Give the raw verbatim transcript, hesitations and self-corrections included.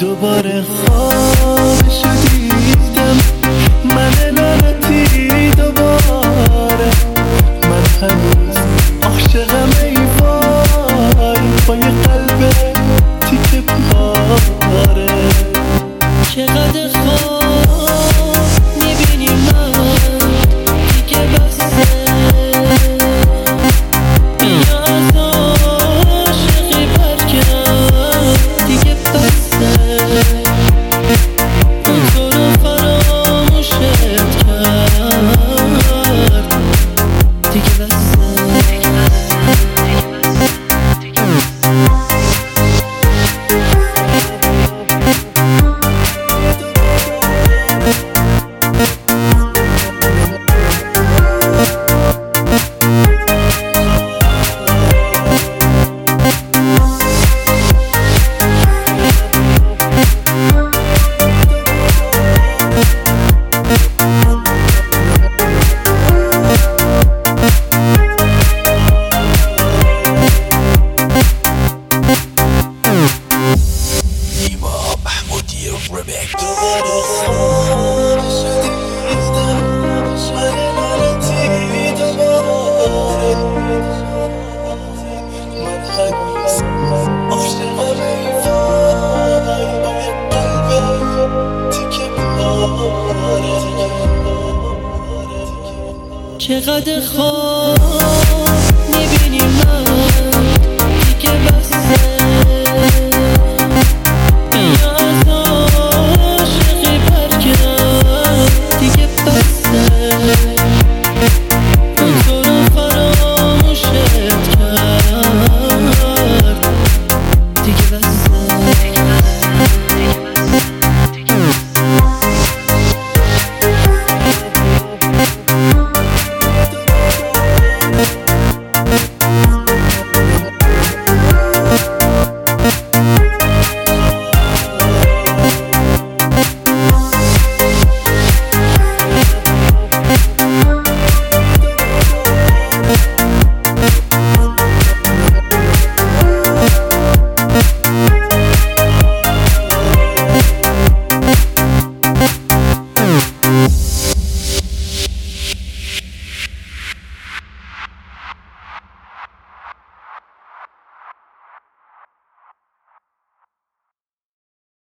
دوباره خوابشو دیدم، من لعنتی دوباره. من هنوز عاشقم ای وای، با یه قلب تیکه پاره. چقدر خواب میبینی من دیگه بسه، بیا از عاشقی برگرد دیگه بسه. اون تو رو فراموشت کرد دیگه بسه. چقدر خواب